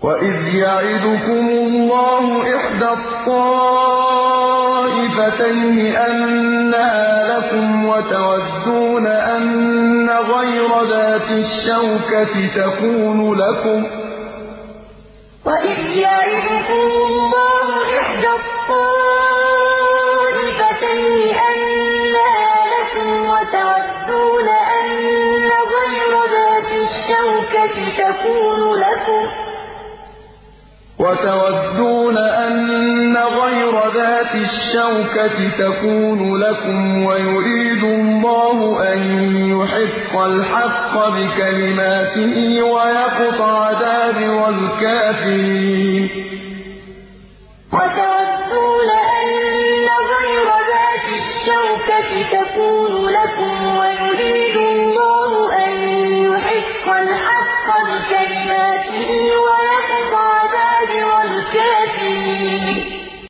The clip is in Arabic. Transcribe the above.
وَإِذْ يَعِدُكُمُ اللَّهُ إِحْدَى الطَّائِفَتَيْنِ أَنَّهَا لَكُمْ وَتَوَدُّونَ أَنَّ غَيْرَ ذَاتِ الشَّوْكَةِ تَكُونُ لَكُمْ ۖ وَإِذْ يَعِدُكُمُ اللَّهُ إِحْدَى الطَّائِفَتَيْنِ أَنَّهَا لَكُمْ وَتَوَدُّونَ أَنَّ غَيْرَ ذَاتِ الشَّوْكَةِ تَكُونُ لَكُمْ وَيُرِيدُ اللَّهُ أَن يُحِقَّ الْحَقَّ بِكَلِمَاتِهِ وَيَقْطَعَ دَابِرَ الْكَافِرِينَ